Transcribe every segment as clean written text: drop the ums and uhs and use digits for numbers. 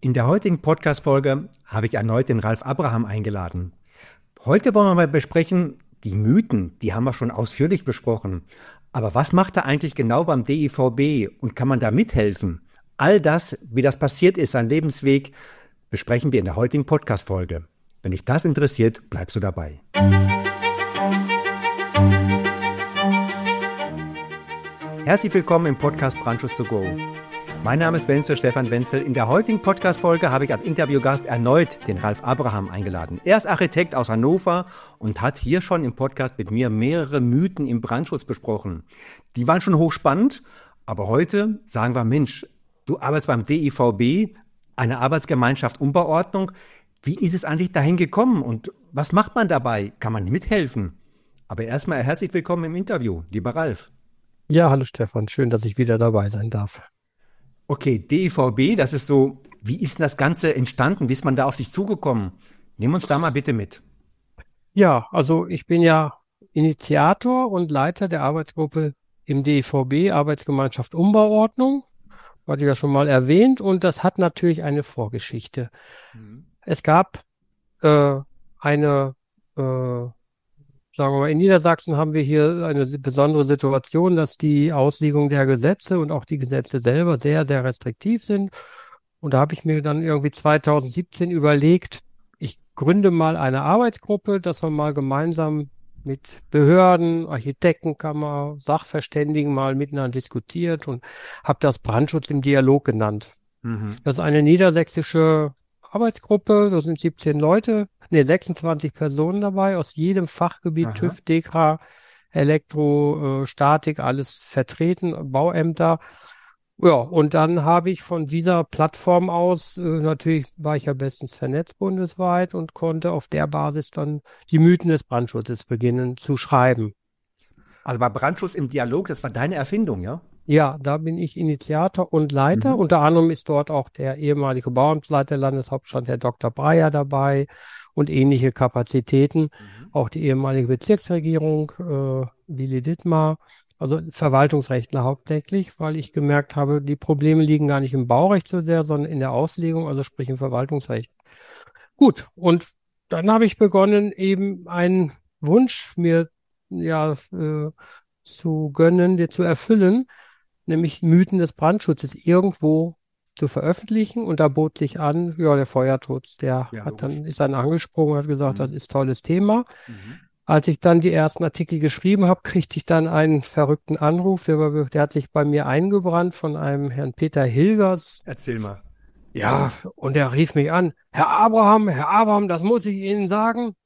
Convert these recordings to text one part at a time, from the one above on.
In der heutigen Podcast-Folge habe ich erneut den Ralf Abraham eingeladen. Heute wollen wir mal besprechen, die Mythen, die haben wir schon ausführlich besprochen. Aber was macht er eigentlich genau beim DIVB und kann man da mithelfen? All das, wie das passiert ist, sein Lebensweg, besprechen wir in der heutigen Podcast-Folge. Wenn dich das interessiert, bleibst du dabei. Herzlich willkommen im Podcast Brandschutz to go. Mein Name ist Stefan Wenzel. In der heutigen Podcast-Folge habe ich als Interviewgast erneut den Ralf Abraham eingeladen. Er ist Architekt aus Hannover und hat hier schon im Podcast mit mir mehrere Mythen im Brandschutz besprochen. Die waren schon hochspannend, aber heute sagen wir, Mensch, du arbeitest beim DIVB, eine Arbeitsgemeinschaft Umbauordnung. Wie ist es eigentlich dahin gekommen und was macht man dabei? Kann man mithelfen? Aber erstmal herzlich willkommen im Interview, lieber Ralf. Ja, hallo Stefan, schön, dass ich wieder dabei sein darf. Okay, DIVB, das ist so, wie ist denn das Ganze entstanden? Wie ist man da auf dich zugekommen? Nimm uns da mal bitte mit. Ja, also ich bin ja Initiator und Leiter der Arbeitsgruppe im DIVB, Arbeitsgemeinschaft Umbauordnung. Hatte ich ja schon mal erwähnt und das hat natürlich eine Vorgeschichte. Es gab sagen wir mal, in Niedersachsen haben wir hier eine besondere Situation, dass die Auslegung der Gesetze und auch die Gesetze selber sehr, sehr restriktiv sind. Und da habe ich mir dann irgendwie 2017 überlegt, ich gründe mal eine Arbeitsgruppe, dass man mal gemeinsam mit Behörden, Architektenkammer, Sachverständigen mal miteinander diskutiert und habe das Brandschutz im Dialog genannt. Das ist eine niedersächsische Arbeitsgruppe, da sind 26 Personen dabei, aus jedem Fachgebiet, Aha. TÜV, DEKRA, Elektro, Statik, alles vertreten, Bauämter. Ja, und dann habe ich von dieser Plattform aus, natürlich war ich ja bestens vernetzt bundesweit und konnte auf der Basis dann die Mythen des Brandschutzes beginnen zu schreiben. Also bei Brandschutz im Dialog, das war deine Erfindung, ja? Ja, da bin ich Initiator und Leiter. Unter anderem ist dort auch der ehemalige Bauamtsleiter der Landeshauptstadt, Herr Dr. Breyer, dabei und ähnliche Kapazitäten. Auch die ehemalige Bezirksregierung, Willi Dittmar, also Verwaltungsrechtler hauptsächlich, weil ich gemerkt habe, die Probleme liegen gar nicht im Baurecht so sehr, sondern in der Auslegung, also sprich im Verwaltungsrecht. Gut, und dann habe ich begonnen, eben einen Wunsch mir zu gönnen, dir zu erfüllen, nämlich Mythen des Brandschutzes irgendwo zu veröffentlichen. Und da bot sich an, ja, der Feuerschutz, ist dann angesprungen und hat gesagt, das ist tolles Thema. Als ich dann die ersten Artikel geschrieben habe, kriegte ich dann einen verrückten Anruf, der hat sich bei mir eingebrannt von einem Herrn Peter Hilgers. Erzähl mal. Ja, und er rief mich an, Herr Abraham, das muss ich Ihnen sagen.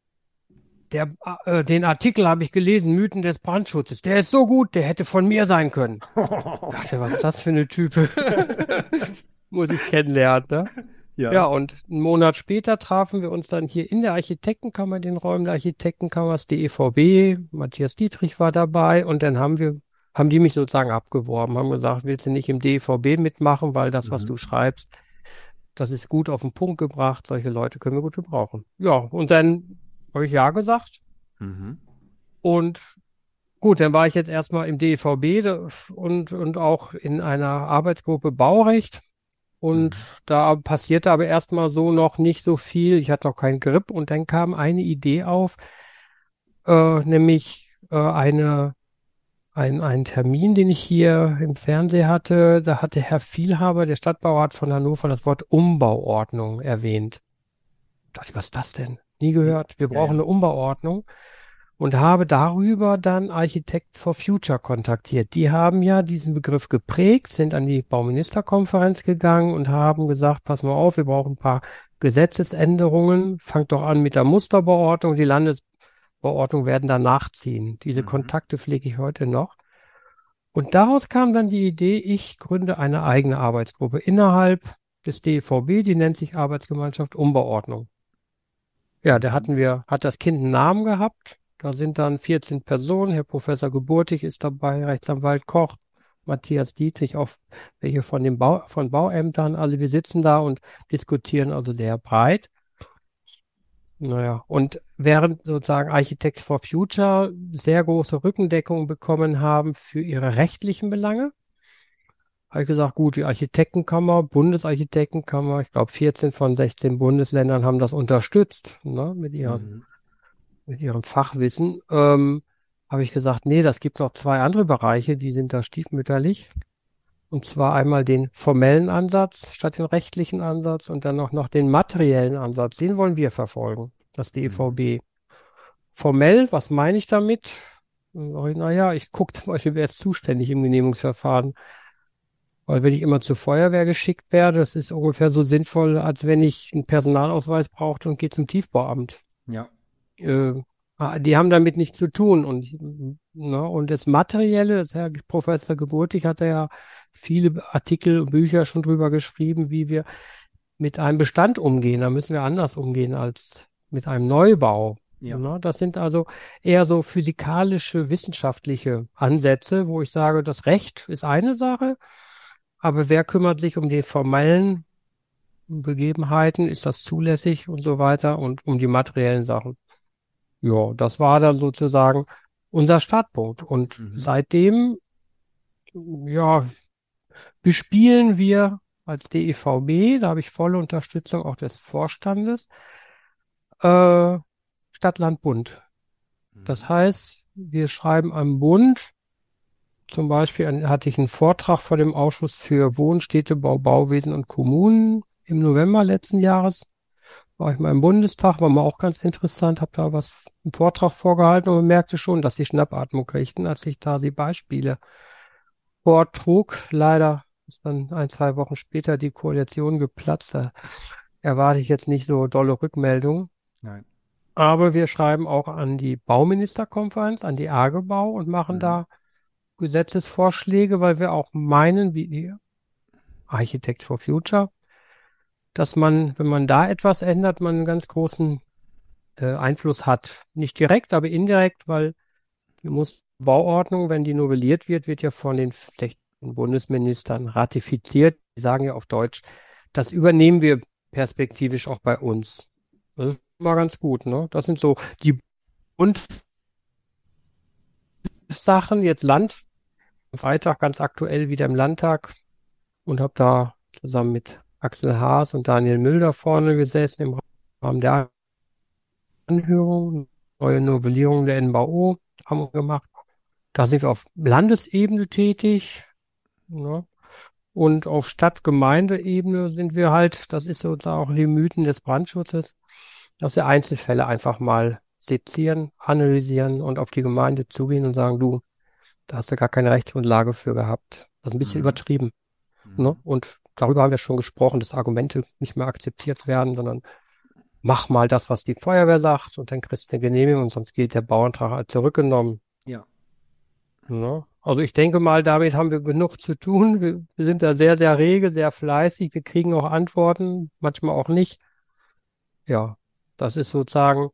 Den Artikel habe ich gelesen, Mythen des Brandschutzes. Der ist so gut, der hätte von mir sein können. Ich dachte, was ist das für eine Type? Muss ich kennenlernen, ne? Ja, und einen Monat später trafen wir uns dann hier in der Architektenkammer, in den Räumen der Architektenkammer, das DIVB. Matthias Dietrich war dabei und dann haben die mich sozusagen abgeworben, haben gesagt, willst du nicht im DIVB mitmachen, weil das, was du schreibst, das ist gut auf den Punkt gebracht. Solche Leute können wir gut gebrauchen. Ja, und dann habe ich ja gesagt. Und gut, dann war ich jetzt erstmal im DIVB und auch in einer Arbeitsgruppe Baurecht. Und da passierte aber erstmal so noch nicht so viel. Ich hatte noch keinen Grip. Und dann kam eine Idee auf, nämlich einen Termin, den ich hier im Fernsehen hatte. Da hatte Herr Vielhaber, der Stadtbaurat von Hannover, das Wort Umbauordnung erwähnt. Da dachte ich, was ist das denn? Nie gehört. Wir brauchen eine Umbauordnung. Und habe darüber dann Architect for Future kontaktiert. Die haben ja diesen Begriff geprägt, sind an die Bauministerkonferenz gegangen und haben gesagt, pass mal auf, wir brauchen ein paar Gesetzesänderungen. Fangt doch an mit der Musterbauordnung. Die Landesbauordnung werden da nachziehen. Diese Kontakte pflege ich heute noch. Und daraus kam dann die Idee, ich gründe eine eigene Arbeitsgruppe innerhalb des DIVB, die nennt sich Arbeitsgemeinschaft Umbauordnung. Ja, hat das Kind einen Namen gehabt. Da sind dann 14 Personen. Herr Professor Geburtig ist dabei, Rechtsanwalt Koch, Matthias Dietrich, auch welche von Bauämtern. Also wir sitzen da und diskutieren also sehr breit. Naja, und während sozusagen Architects for Future sehr große Rückendeckung bekommen haben für ihre rechtlichen Belange, habe ich gesagt, gut, die Architektenkammer, Bundesarchitektenkammer, ich glaube 14 von 16 Bundesländern haben das unterstützt, ne, mit ihrem Fachwissen. Habe ich gesagt, nee, das gibt noch zwei andere Bereiche, die sind da stiefmütterlich. Und zwar einmal den formellen Ansatz statt den rechtlichen Ansatz und dann auch noch den materiellen Ansatz. Den wollen wir verfolgen, das DEVB. Formell, was meine ich damit? Naja, ich gucke zum Beispiel, wer ist zuständig im Genehmigungsverfahren. Weil wenn ich immer zur Feuerwehr geschickt werde, das ist ungefähr so sinnvoll, als wenn ich einen Personalausweis brauchte und gehe zum Tiefbauamt. Ja. Die haben damit nichts zu tun. Und das Materielle, das Herr Professor Geburtig hat ja viele Artikel und Bücher schon drüber geschrieben, wie wir mit einem Bestand umgehen. Da müssen wir anders umgehen als mit einem Neubau. Ja. Ne? Das sind also eher so physikalische, wissenschaftliche Ansätze, wo ich sage, das Recht ist eine Sache, aber wer kümmert sich um die formellen Begebenheiten, ist das zulässig und so weiter und um die materiellen Sachen. Ja, das war dann sozusagen unser Startpunkt. Und seitdem, ja, bespielen wir als DEVB, da habe ich volle Unterstützung auch des Vorstandes, Stadt, Land, Bund. Das heißt, wir schreiben am Bund, zum Beispiel hatte ich einen Vortrag vor dem Ausschuss für Wohnen, Städtebau, Bauwesen und Kommunen im November letzten Jahres. War ich mal im Bundestag, war mal auch ganz interessant, habe da einen Vortrag vorgehalten und merkte schon, dass die Schnappatmung kriegten, als ich da die Beispiele vortrug. Leider ist dann 1, 2 Wochen später die Koalition geplatzt. Da erwarte ich jetzt nicht so dolle Rückmeldungen. Nein. Aber wir schreiben auch an die Bauministerkonferenz, an die AGEBau und machen da Gesetzesvorschläge, weil wir auch meinen, wie die Architects for Future, dass man, wenn man da etwas ändert, man einen ganz großen Einfluss hat. Nicht direkt, aber indirekt, weil die Bauordnung, wenn die novelliert wird, wird ja von den Bundesministern ratifiziert. Die sagen ja auf Deutsch, das übernehmen wir perspektivisch auch bei uns. Das ist mal ganz gut, ne? Das sind so die Sachen, jetzt Land, Freitag ganz aktuell wieder im Landtag und habe da zusammen mit Axel Haas und Daniel Müller vorne gesessen im Rahmen der Anhörung, neue Novellierung der NBAO haben wir gemacht. Da sind wir auf Landesebene tätig, ne? Und auf Stadt-Gemeinde-Ebene sind wir halt, das ist sozusagen auch die Mythen des Brandschutzes, dass wir Einzelfälle einfach mal sezieren, analysieren und auf die Gemeinde zugehen und sagen, du, da hast du gar keine Rechtsgrundlage für gehabt. Das ist ein bisschen übertrieben. Ne? Und darüber haben wir schon gesprochen, dass Argumente nicht mehr akzeptiert werden, sondern mach mal das, was die Feuerwehr sagt und dann kriegst du eine Genehmigung und sonst geht der Bauantrag als zurückgenommen. Ja. Ne? Also ich denke mal, damit haben wir genug zu tun. Wir sind da sehr, sehr rege, sehr fleißig. Wir kriegen auch Antworten, manchmal auch nicht. Ja, das ist sozusagen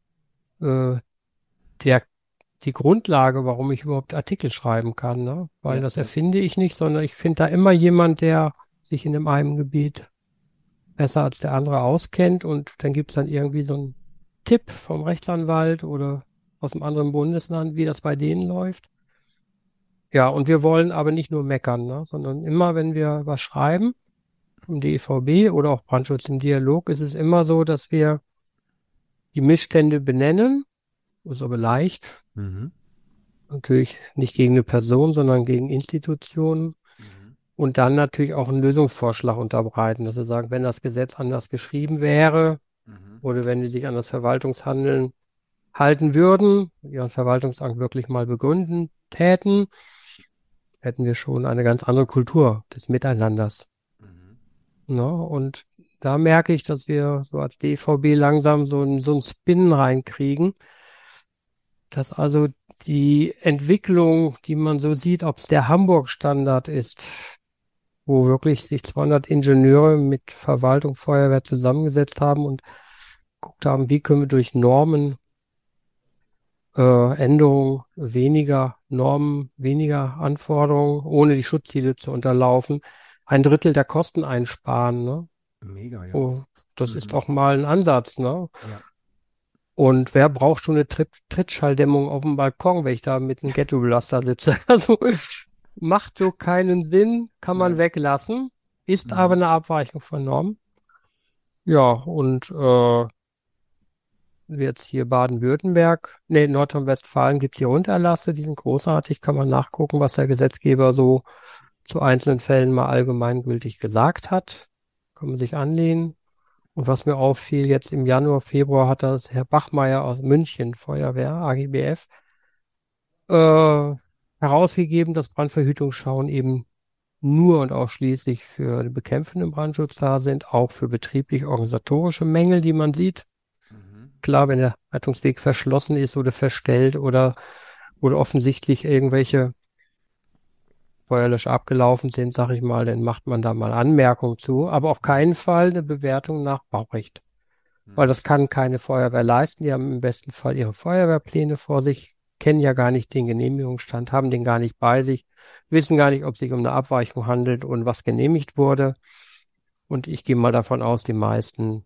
die Grundlage, warum ich überhaupt Artikel schreiben kann, ne? Weil das erfinde ich nicht, sondern ich finde da immer jemand, der sich in dem einen Gebiet besser als der andere auskennt und dann gibt's dann irgendwie so einen Tipp vom Rechtsanwalt oder aus einem anderen Bundesland, wie das bei denen läuft. Ja, und wir wollen aber nicht nur meckern, ne? Sondern immer, wenn wir was schreiben, vom DEVB oder auch Brandschutz im Dialog, ist es immer so, dass wir die Missstände benennen. Ist aber leicht. Natürlich nicht gegen eine Person, sondern gegen Institutionen. Und dann natürlich auch einen Lösungsvorschlag unterbreiten, dass wir sagen, wenn das Gesetz anders geschrieben wäre oder wenn die sich an das Verwaltungshandeln halten würden, ihren Verwaltungsakt wirklich mal begründen täten, hätten wir schon eine ganz andere Kultur des Miteinanders. Ne? Und da merke ich, dass wir so als DVB langsam so einen Spin reinkriegen, dass also die Entwicklung, die man so sieht, ob es der Hamburg-Standard ist, wo wirklich sich 200 Ingenieure mit Verwaltung, Feuerwehr zusammengesetzt haben und geguckt haben, wie können wir durch Normen, Änderungen, weniger Normen, weniger Anforderungen, ohne die Schutzziele zu unterlaufen, 1/3 der Kosten einsparen. Ne? Mega, ja. Oh, das ist doch mal ein Ansatz, ne? Ja. Und wer braucht schon eine Trittschalldämmung auf dem Balkon, wenn ich da mit einem Ghettobelaster sitze? Also, macht so keinen Sinn, kann man Nein. weglassen, ist aber eine Abweichung von Norm. Ja, und jetzt hier Baden-Württemberg, Nordrhein-Westfalen gibt's hier Unterlasse, die sind großartig, kann man nachgucken, was der Gesetzgeber so zu einzelnen Fällen mal allgemeingültig gesagt hat. Kann man sich anlehnen. Und was mir auffiel, jetzt im Januar, Februar hat das Herr Bachmeier aus München, Feuerwehr, AGBF, herausgegeben, dass Brandverhütungsschauen eben nur und ausschließlich für den bekämpfenden Brandschutz da sind, auch für betrieblich-organisatorische Mängel, die man sieht. Klar, wenn der Rettungsweg verschlossen ist oder verstellt oder offensichtlich irgendwelche Feuerlöscher abgelaufen sind, sag ich mal, dann macht man da mal Anmerkung zu, aber auf keinen Fall eine Bewertung nach Baurecht. Weil das kann keine Feuerwehr leisten. Die haben im besten Fall ihre Feuerwehrpläne vor sich, kennen ja gar nicht den Genehmigungsstand, haben den gar nicht bei sich, wissen gar nicht, ob es sich um eine Abweichung handelt und was genehmigt wurde. Und ich gehe mal davon aus, die meisten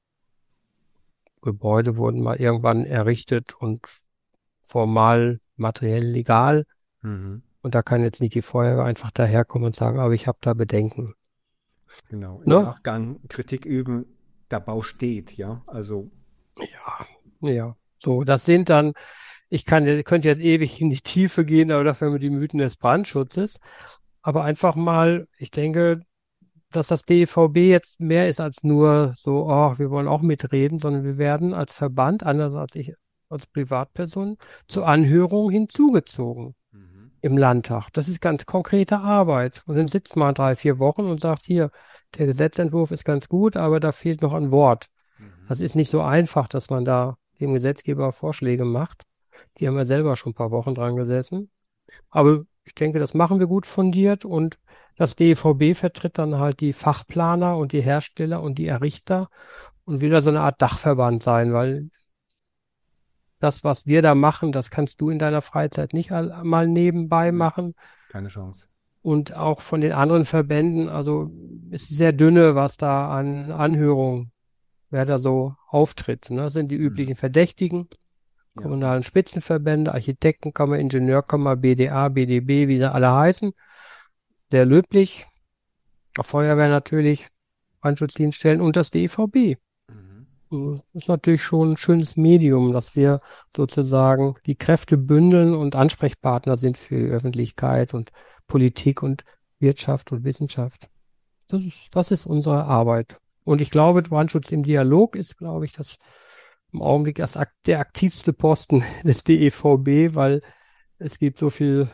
Gebäude wurden mal irgendwann errichtet und formal, materiell legal. Mhm. Und da kann jetzt nicht die Feuerwehr einfach daherkommen und sagen, aber ich habe da Bedenken. Genau. Im Ne? Nachgang Kritik üben, der Bau steht, ja. Also, Ja. So, das sind dann, könnte jetzt ewig in die Tiefe gehen, aber dafür haben wir die Mythen des Brandschutzes. Aber einfach mal, ich denke, dass das DEVB jetzt mehr ist als nur so, oh, wir wollen auch mitreden, sondern wir werden als Verband, anders als ich als Privatperson, zur Anhörung hinzugezogen im Landtag. Das ist ganz konkrete Arbeit. Und dann sitzt man 3, 4 Wochen und sagt, hier, der Gesetzentwurf ist ganz gut, aber da fehlt noch ein Wort. Das ist nicht so einfach, dass man da dem Gesetzgeber Vorschläge macht. Die haben ja selber schon ein paar Wochen dran gesessen. Aber ich denke, das machen wir gut fundiert und das DEVB vertritt dann halt die Fachplaner und die Hersteller und die Errichter und will da so eine Art Dachverband sein, weil das, was wir da machen, das kannst du in deiner Freizeit nicht mal nebenbei machen. keine Chance. Und auch von den anderen Verbänden, also ist sehr dünne, was da an Anhörungen, wer da so auftritt. Ne? Das sind die üblichen Verdächtigen, Ja. kommunalen Spitzenverbände, Architektenkammer, Ingenieurkammer, BDA, BDB, wie sie alle heißen. Der Löblich, Feuerwehr natürlich, Brandschutzdienststellen und das DEVB. Das ist natürlich schon ein schönes Medium, dass wir sozusagen die Kräfte bündeln und Ansprechpartner sind für die Öffentlichkeit und Politik und Wirtschaft und Wissenschaft. Das ist unsere Arbeit. Und ich glaube, Brandschutz im Dialog ist, glaube ich, das im Augenblick der aktivste Posten des DEVB, weil es gibt so viel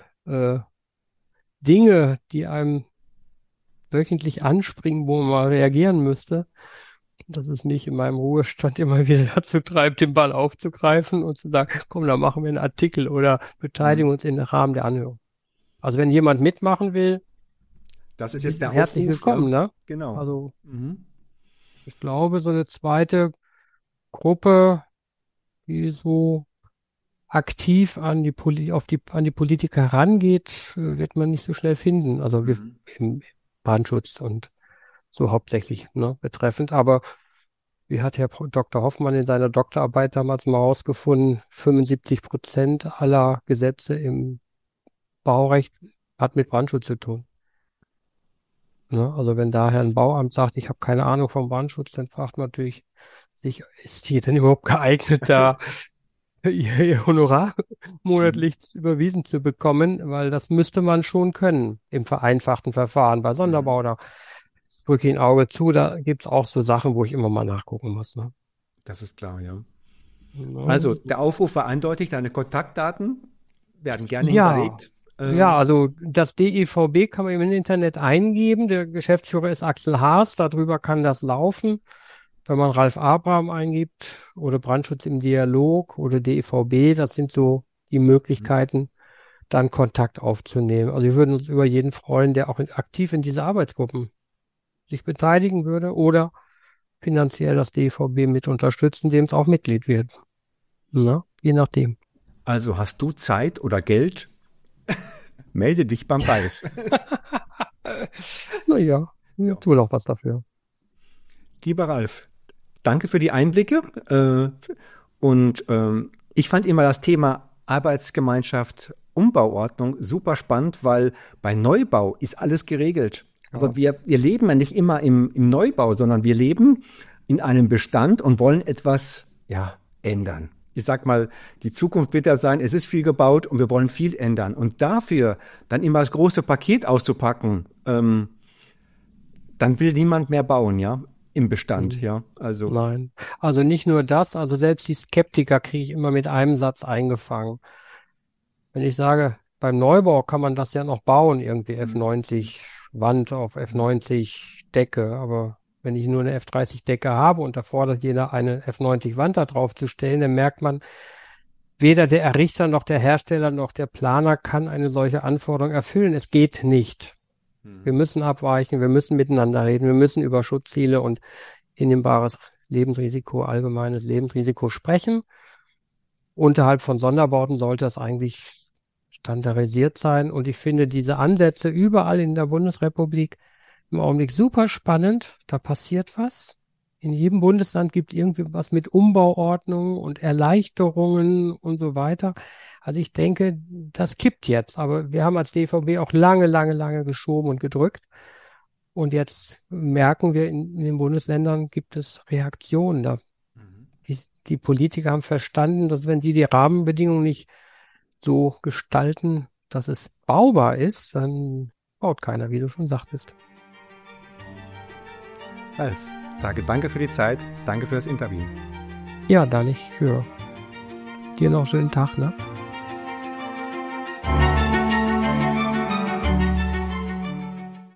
Dinge, die einem wöchentlich anspringen, wo man mal reagieren müsste, dass es mich in meinem Ruhestand immer wieder dazu treibt, den Ball aufzugreifen und zu sagen, komm, da machen wir einen Artikel oder beteiligen uns in den Rahmen der Anhörung. Also wenn jemand mitmachen will, Das ist jetzt der herzlich Aufruf, willkommen, ja. ne? Genau. Also ich glaube, so eine zweite Gruppe, die so aktiv an die Politiker rangeht, wird man nicht so schnell finden. Also wir im Brandschutz und so hauptsächlich betreffend. Aber wie hat Herr Dr. Hoffmann in seiner Doktorarbeit damals mal herausgefunden, 75% aller Gesetze im Baurecht hat mit Brandschutz zu tun. Ne? Also wenn daher ein Bauamt sagt, ich habe keine Ahnung vom Brandschutz, dann fragt man natürlich sich, ist die denn überhaupt geeignet, da ihr Honorar monatlich überwiesen zu bekommen, weil das müsste man schon können im vereinfachten Verfahren. Bei Sonderbau, da drücke ich ein Auge zu, da gibt's auch so Sachen, wo ich immer mal nachgucken muss. Ne? Das ist klar, ja. Ja. Also, der Aufruf war eindeutig, deine Kontaktdaten werden gerne Ja. hinterlegt. Ja, also das DEVB kann man im Internet eingeben. Der Geschäftsführer ist Axel Haas, darüber kann das laufen. Wenn man Ralf Abraham eingibt oder Brandschutz im Dialog oder DEVB, das sind so die Möglichkeiten, dann Kontakt aufzunehmen. Also wir würden uns über jeden freuen, der auch aktiv in diese Arbeitsgruppen sich beteiligen würde oder finanziell das DEVB mit unterstützen, dem es auch Mitglied wird. Na, je nachdem. Also hast du Zeit oder Geld? Melde dich beim BeiS. Naja, wir tun auch was dafür. Lieber Ralf, danke für die Einblicke. Ich fand immer das Thema Arbeitsgemeinschaft Umbauordnung super spannend, weil bei Neubau ist alles geregelt. Aber wir leben ja nicht immer im Neubau, sondern wir leben in einem Bestand und wollen etwas ändern. Ich sag mal, die Zukunft wird ja sein, es ist viel gebaut und wir wollen viel ändern. Und dafür dann immer das große Paket auszupacken, dann will niemand mehr bauen, ja, im Bestand, ja. Also. Nein. Also nicht nur das, also selbst die Skeptiker kriege ich immer mit einem Satz eingefangen. Wenn ich sage, beim Neubau kann man das ja noch bauen, irgendwie F90 Wand auf F90 Decke, aber wenn ich nur eine F30 Decke habe und da fordert jeder eine F90 Wand da drauf zu stellen, dann merkt man, weder der Errichter noch der Hersteller noch der Planer kann eine solche Anforderung erfüllen. Es geht nicht. Wir müssen abweichen, wir müssen miteinander reden, wir müssen über Schutzziele und hinnehmbares Lebensrisiko, allgemeines Lebensrisiko sprechen. Unterhalb von Sonderbauten sollte das eigentlich standardisiert sein. Und ich finde diese Ansätze überall in der Bundesrepublik im Augenblick super spannend. Da passiert was. In jedem Bundesland gibt irgendwie was mit Umbauordnungen und Erleichterungen und so weiter. Also ich denke, das kippt jetzt. Aber wir haben als DVB auch lange geschoben und gedrückt. Und jetzt merken wir, in den Bundesländern gibt es Reaktionen. Die Politiker haben verstanden, dass wenn die Rahmenbedingungen nicht so gestalten, dass es baubar ist, dann baut keiner, wie du schon sagtest. Ich sage danke für die Zeit, danke für das Interview. Ja, dann ich höre. Dir noch einen schönen Tag, ne?